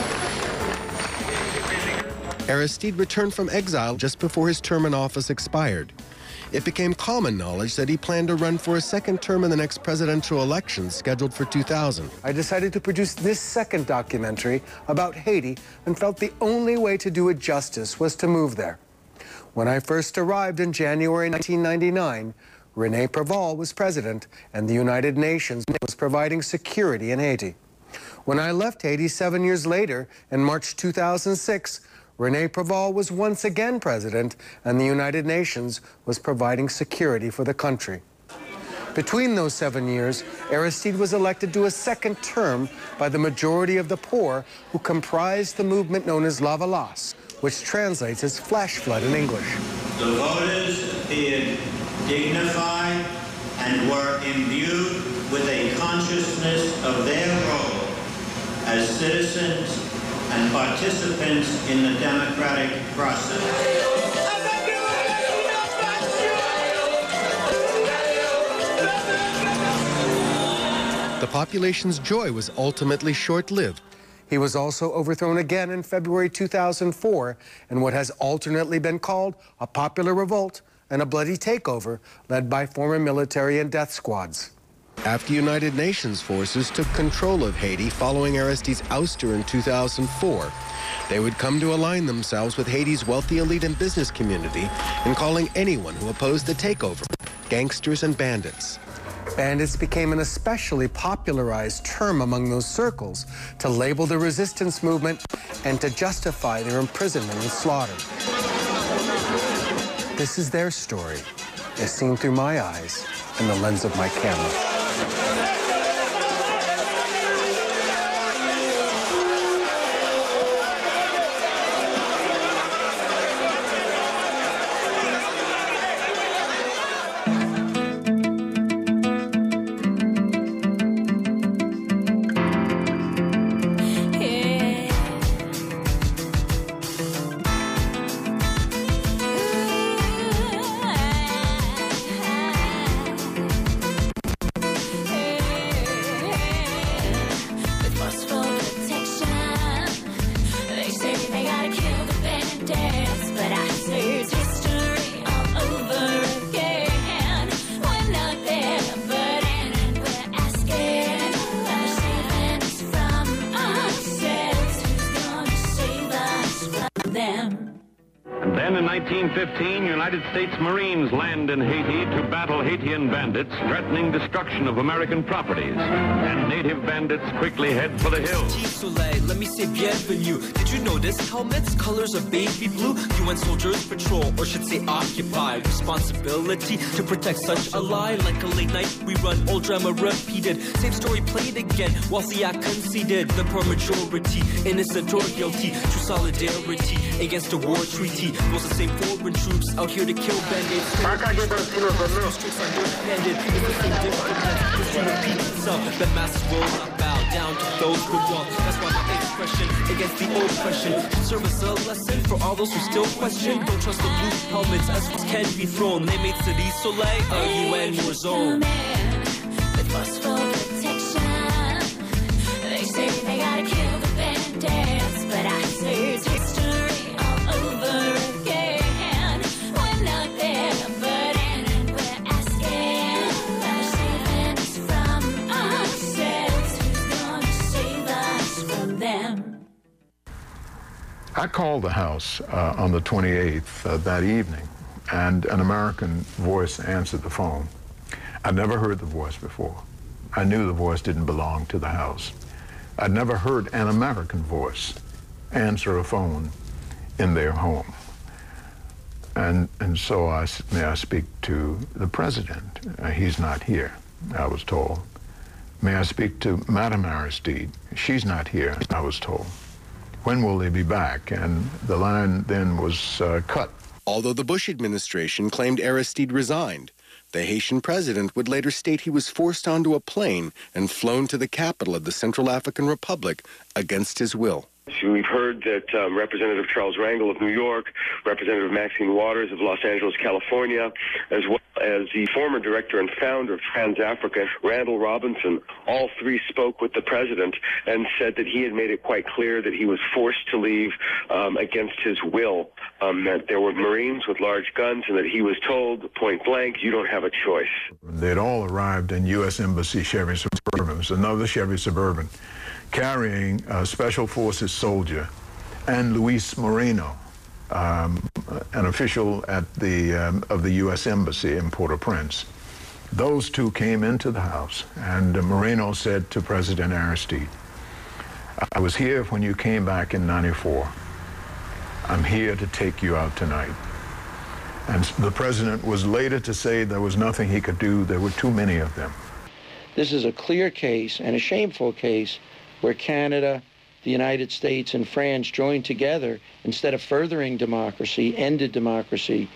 Aristide returned from exile just before his term in office expired. It became common knowledge that he planned to run for a second term in the next presidential election scheduled for two thousand. I decided to produce this second documentary about Haiti and felt the only way to do it justice was to move there. When I first arrived in January nineteen ninety-nine, René Préval was president and the United Nations was providing security in Haiti. When I left Haiti seven years later, in March two thousand six, René Préval was once again president and the United Nations was providing security for the country. Between those seven years, Aristide was elected to a second term by the majority of the poor who comprised the movement known as Lavalas, which translates as flash flood in English. The voters appeared dignified and were imbued with a consciousness of their role as citizens and participants in the democratic process. The population's joy was ultimately short-lived. He was also overthrown again in February two thousand four in what has alternately been called a popular revolt and a bloody takeover led by former military and death squads. After United Nations forces took control of Haiti following Aristide's ouster in two thousand four, they would come to align themselves with Haiti's wealthy elite and business community in calling anyone who opposed the takeover gangsters and bandits. Bandits became an especially popularized term among those circles to label the resistance movement and to justify their imprisonment and slaughter. This is their story, as seen through my eyes and the lens of my camera. Then in nineteen fifteen, United States Marines land in Haiti to battle Haitian bandits threatening destruction of American properties. And native bandits quickly head for the hills. Soleil, let me say bienvenue. Did you notice helmets, colors of baby blue? U N soldiers patrol, or should say occupy. Responsibility to protect such a lie. Like a late night rerun, old drama repeated. Same story played again, while the act conceded. The poor majority, innocent or guilty. True solidarity against a war treaty. Those the same foreign troops out here to kill bandits. Streets underhanded. It's the same difference. History repeats itself. The masses will not bow down to those who won't. That's why my expression against the oppression should serve as a lesson for all those who still question. Don't trust the blue helmets as what can be thrown. They made City Soleil a U N war zone. With forceful protection, they say they gotta kill the bandits, but I say it's history all over again. We're not there, but in we're asking. They're saving us from ourselves. Who's gonna save us from them? I called the house uh, on the twenty-eighth uh, that evening, and an American voice answered the phone. I'd never heard the voice before. I knew the voice didn't belong to the house. I'd never heard an American voice answer a phone in their home. And, and so I said, may I speak to the president? Uh, he's not here, I was told. May I speak to Madame Aristide? She's not here, I was told. When will they be back? And the line then was uh, cut. Although the Bush administration claimed Aristide resigned, the Haitian president would later state he was forced onto a plane and flown to the capital of the Central African Republic against his will. We've heard that um, Representative Charles Rangel of New York, Representative Maxine Waters of Los Angeles, California, as well as the former director and founder of Trans-Africa, Randall Robinson, all three spoke with the president and said that he had made it quite clear that he was forced to leave um, against his will, um, that there were Marines with large guns, and that he was told point blank, you don't have a choice. They'd all arrived in U S Embassy Chevy Suburbans, another Chevy Suburban, carrying a Special Forces soldier and Luis Moreno, um, an official at the, um, of the U S Embassy in Port-au-Prince. Those two came into the house, and uh, Moreno said to President Aristide, I was here when you came back in ninety-four. I'm here to take you out tonight. And the president was later to say there was nothing he could do. There were too many of them. This is a clear case and a shameful case where Canada, the United States, and France joined together instead of furthering democracy, ended democracy.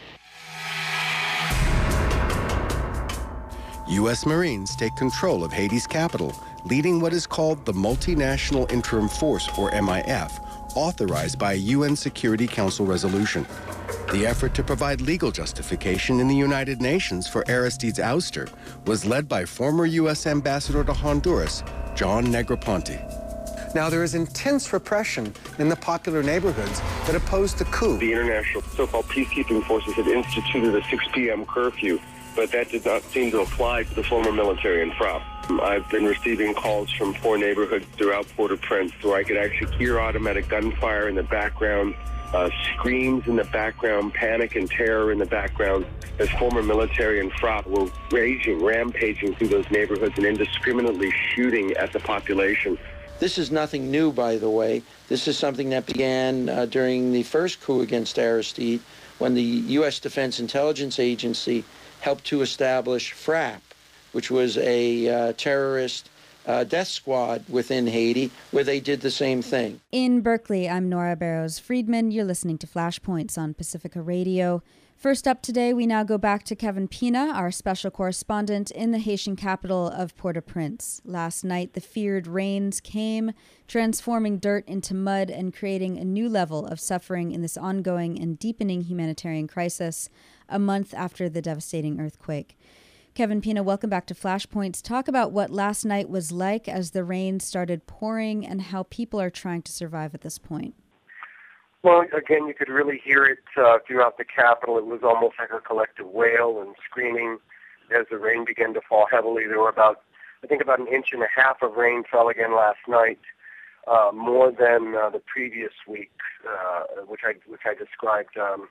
U S Marines take control of Haiti's capital, leading what is called the Multinational Interim Force, or M I F, authorized by a U N Security Council resolution. The effort to provide legal justification in the United Nations for Aristide's ouster was led by former U S Ambassador to Honduras, John Negroponte. Now, there is intense repression in the popular neighborhoods that opposed the coup. The international so-called peacekeeping forces had instituted a six p m curfew, but that did not seem to apply to the former military in Frap. I've been receiving calls from four neighborhoods throughout Port-au-Prince where I could actually hear automatic gunfire in the background, uh, screams in the background, panic and terror in the background, as former military and Frap were raging, rampaging through those neighborhoods and indiscriminately shooting at the population. This is nothing new, by the way. This is something that began uh, during the first coup against Aristide, when the U S Defense Intelligence Agency helped to establish Frap, which was a uh, terrorist uh, death squad within Haiti, where they did the same thing. In Berkeley, I'm Nora Barrows-Friedman. You're listening to Flashpoints on Pacifica Radio. First up today, we now go back to Kevin Pina, our special correspondent in the Haitian capital of Port-au-Prince. Last night, the feared rains came, transforming dirt into mud and creating a new level of suffering in this ongoing and deepening humanitarian crisis a month after the devastating earthquake. Kevin Pina, welcome back to Flashpoints. Talk about what last night was like as the rain started pouring and how people are trying to survive at this point. Well, again, you could really hear it uh, throughout the capital. It was almost like a collective wail and screaming as the rain began to fall heavily. There were about, I think about an inch and a half of rain fell again last night, uh, more than uh, the previous week, uh, which I which I described um,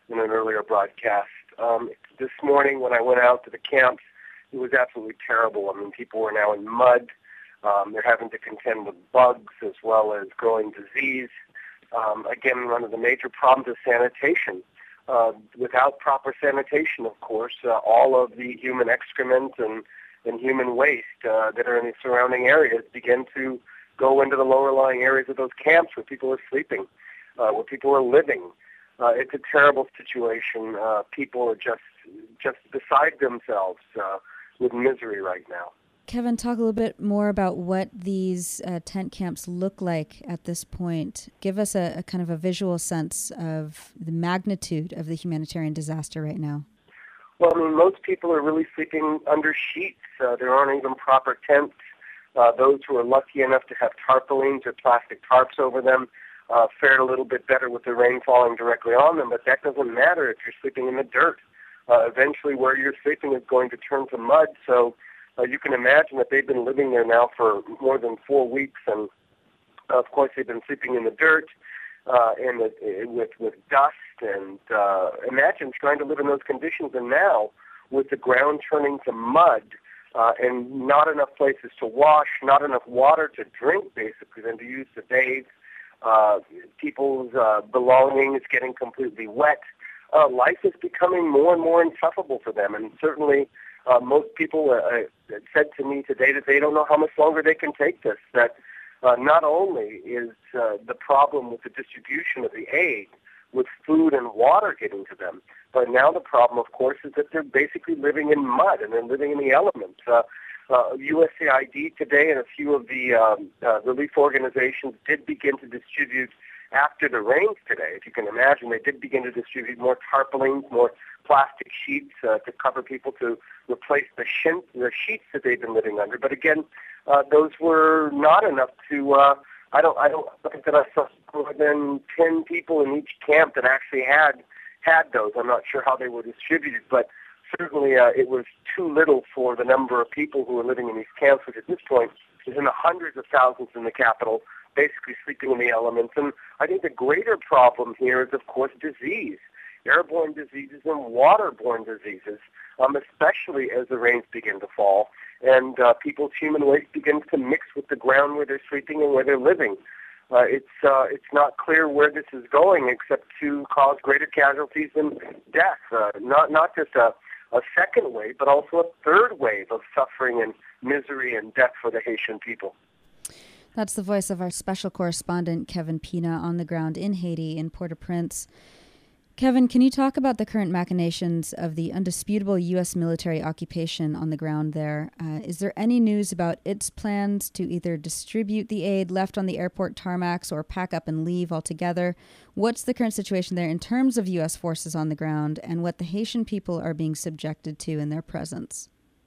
in an earlier broadcast. Um, this morning when I went out to the camps, it was absolutely terrible. I mean, people were now in mud. Um, they're having to contend with bugs as well as growing disease. Um, again, one of the major problems is sanitation. Uh, without proper sanitation, of course, uh, all of the human excrement and, and human waste uh, that are in the surrounding areas begin to go into the lower-lying areas of those camps where people are sleeping, uh, where people are living. Uh, it's a terrible situation. Uh, people are just just beside themselves uh, with misery right now. Kevin, talk a little bit more about what these uh, tent camps look like at this point. Give us a, a kind of a visual sense of the magnitude of the humanitarian disaster right now. Well, I mean, most people are really sleeping under sheets. Uh, there aren't even proper tents. Uh, those who are lucky enough to have tarpaulins or plastic tarps over them uh, fared a little bit better with the rain falling directly on them, but that doesn't matter if you're sleeping in the dirt. Uh, eventually where you're sleeping is going to turn to mud, so uh, you can imagine that they've been living there now for more than four weeks, and uh, of course they've been sleeping in the dirt uh, and with, with, with dust, and uh, imagine trying to live in those conditions, and now with the ground turning to mud, Uh, and not enough places to wash, not enough water to drink, basically, than to use to bathe. Uh, people's uh, belongings getting completely wet. Uh, life is becoming more and more insufferable for them, and certainly uh, most people uh, said to me today that they don't know how much longer they can take this, that uh, not only is uh, the problem with the distribution of the aid, with food and water getting to them, but now the problem, of course, is that they're basically living in mud and they're living in the elements. Uh, uh, U S A I D today and a few of the um, uh, relief organizations did begin to distribute, after the rains today, if you can imagine, they did begin to distribute more tarpaulins, more plastic sheets uh, to cover people to replace the, shin- the sheets that they've been living under. But again, uh, those were not enough to... Uh, I don't. I don't think that I saw more than ten people in each camp that actually had had those. I'm not sure how they were distributed, but certainly uh, it was too little for the number of people who were living in these camps, which at this point is in the hundreds of thousands in the capital, basically sleeping in the elements. And I think the greater problem here is, of course, disease, airborne diseases and waterborne diseases, um, especially as the rains begin to fall and uh, people's human waste begins to mix with the ground where they're sleeping and where they're living. Uh, it's uh, it's not clear where this is going, except to cause greater casualties and death. Uh, not not just a, a second wave, but also a third wave of suffering and misery and death for the Haitian people. That's the voice of our special correspondent, Kevin Pina, on the ground in Haiti, in Port-au-Prince. Kevin, can you talk about the current machinations of the undisputable U S military occupation on the ground there? Uh, is there any news about its plans to either distribute the aid left on the airport tarmacs or pack up and leave altogether? What's the current situation there in terms of U S forces on the ground and what the Haitian people are being subjected to in their presence?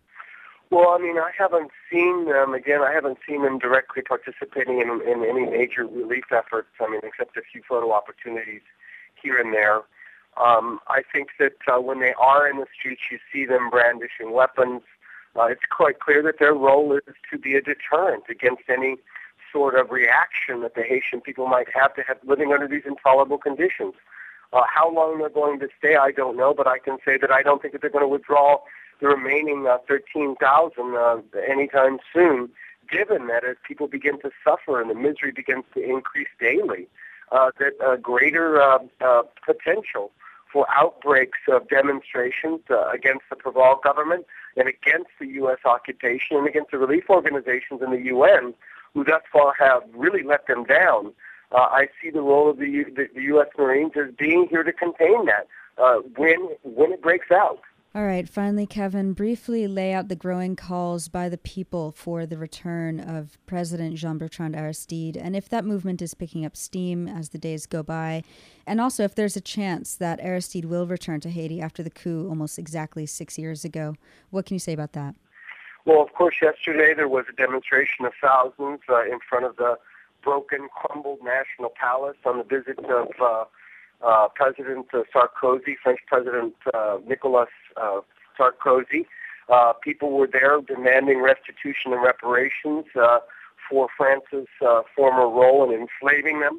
Well, I mean, I haven't seen them, again, I haven't seen them directly participating in, in any major relief efforts, I mean, except a few photo opportunities here and there. Um, I think that uh, when they are in the streets, you see them brandishing weapons. Uh, it's quite clear that their role is to be a deterrent against any sort of reaction that the Haitian people might have to have living under these intolerable conditions. Uh, how long they're going to stay, I don't know, but I can say that I don't think that they're going to withdraw the remaining uh, thirteen thousand uh, anytime soon, given that as people begin to suffer and the misery begins to increase daily, uh, that uh, greater uh, uh, potential for outbreaks of demonstrations uh, against the Proval government and against the U S occupation and against the relief organizations in the U N, who thus far have really let them down. Uh, I see the role of the, U- the, the U S Marines as being here to contain that uh, when when it breaks out. All right, finally, Kevin, briefly lay out the growing calls by the people for the return of President Jean-Bertrand Aristide, and if that movement is picking up steam as the days go by, and also if there's a chance that Aristide will return to Haiti after the coup almost exactly six years ago. What can you say about that? Well, of course, yesterday there was a demonstration of thousands uh, in front of the broken, crumbled National Palace on the visit of uh, uh, President uh, Sarkozy, French President uh, Nicolas uh, Sarkozy. Uh, people were there demanding restitution and reparations uh, for France's uh, former role in enslaving them.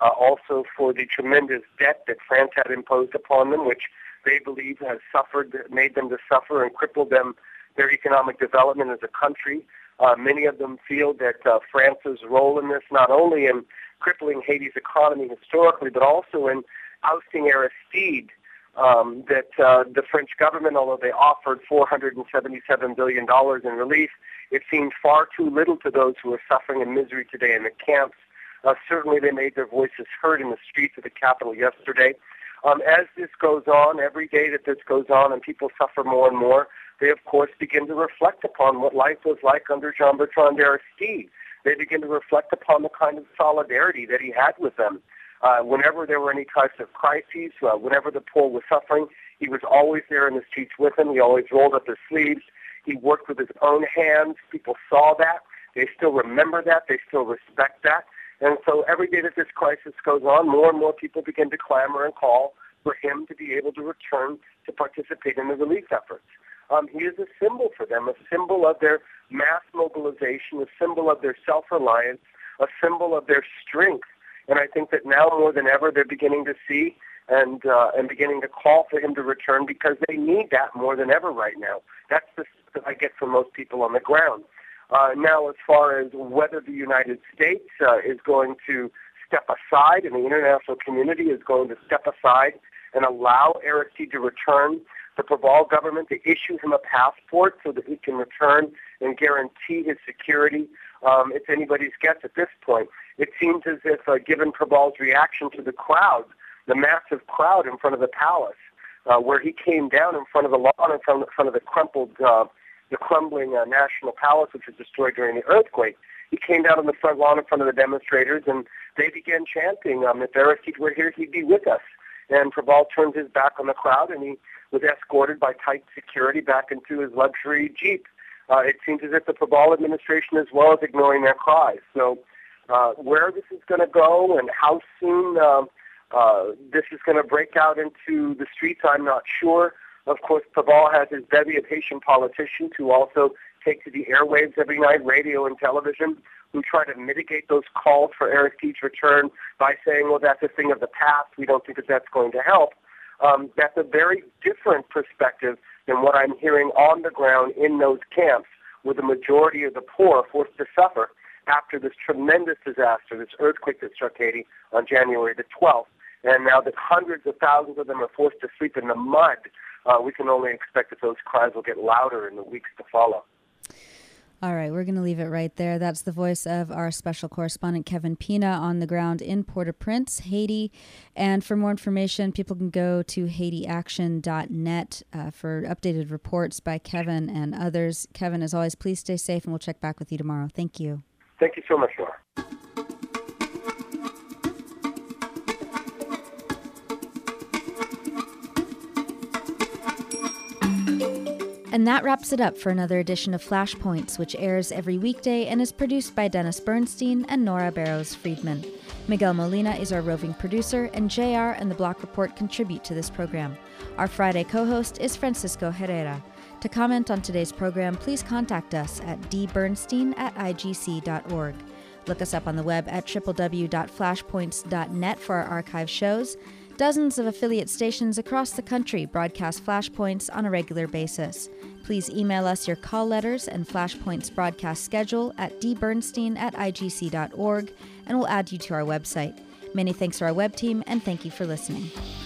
uh, also for the tremendous debt that France had imposed upon them, which they believe has suffered, made them to suffer and crippled them, their economic development as a country. Uh, many of them feel that uh, France's role in this, not only in crippling Haiti's economy historically, but also in ousting Aristide, um, that uh, the French government, although they offered four hundred seventy-seven billion dollars in relief, it seemed far too little to those who are suffering in misery today in the camps. Uh, certainly they made their voices heard in the streets of the capital yesterday. Um, as this goes on, every day that this goes on and people suffer more and more, they, of course, begin to reflect upon what life was like under Jean-Bertrand Aristide. They begin to reflect upon the kind of solidarity that he had with them. Uh, whenever there were any types of crises, uh, whenever the poor was suffering, he was always there in the streets with them. He always rolled up his sleeves. He worked with his own hands. People saw that. They still remember that. They still respect that. And so every day that this crisis goes on, more and more people begin to clamor and call for him to be able to return to participate in the relief efforts. Um, he is a symbol for them, a symbol of their mass mobilization, a symbol of their self-reliance, a symbol of their strength. And I think that now more than ever they're beginning to see and uh, and beginning to call for him to return because they need that more than ever right now. That's the sense that I get from most people on the ground. Uh, now, as far as whether the United States uh, is going to step aside and the international community is going to step aside and allow Aristide to return, the Preval government to issue him a passport so that he can return and guarantee his security, um, it's anybody's guess at this point. It seems as if, uh, given Preval's reaction to the crowd, the massive crowd in front of the palace, uh, where he came down in front of the lawn, in front, in front of the crumpled, uh, the crumbling uh, National Palace, which was destroyed during the earthquake, he came down on the front lawn in front of the demonstrators, and they began chanting, um, if Aristide were here, he'd be with us. And Preval turned his back on the crowd, and he was escorted by tight security back into his luxury Jeep. Uh, it seems as if the Preval administration as well is ignoring their cries. So uh, where this is going to go and how soon uh, uh, this is going to break out into the streets, I'm not sure. Of course, Preval has his bevy of Haitian politicians who also take to the airwaves every night, radio and television, who try to mitigate those calls for Aristide's return by saying, well, that's a thing of the past. We don't think that that's going to help. Um, that's a very different perspective than what I'm hearing on the ground in those camps where the majority of the poor are forced to suffer after this tremendous disaster, this earthquake that struck Haiti on January the twelfth. And now that hundreds of thousands of them are forced to sleep in the mud, uh, we can only expect that those cries will get louder in the weeks to follow. All right, we're going to leave it right there. That's the voice of our special correspondent, Kevin Pina, on the ground in Port-au-Prince, Haiti. And for more information, people can go to haiti action dot net uh, for updated reports by Kevin and others. Kevin, as always, please stay safe, and we'll check back with you tomorrow. Thank you. Thank you so much, Laura. And that wraps it up for another edition of Flashpoints, which airs every weekday and is produced by Dennis Bernstein and Nora Barrows-Friedman. Miguel Molina is our roving producer, and J R and the Block Report contribute to this program. Our Friday co-host is Francisco Herrera. To comment on today's program, please contact us at dbernstein at i g c dot org. Look us up on the web at w w w dot flashpoints dot net for our archive shows. Dozens of affiliate stations across the country broadcast Flashpoints on a regular basis. Please email us your call letters and Flashpoints broadcast schedule at dbernstein at i g c dot org, and we'll add you to our website. Many thanks to our web team, and thank you for listening.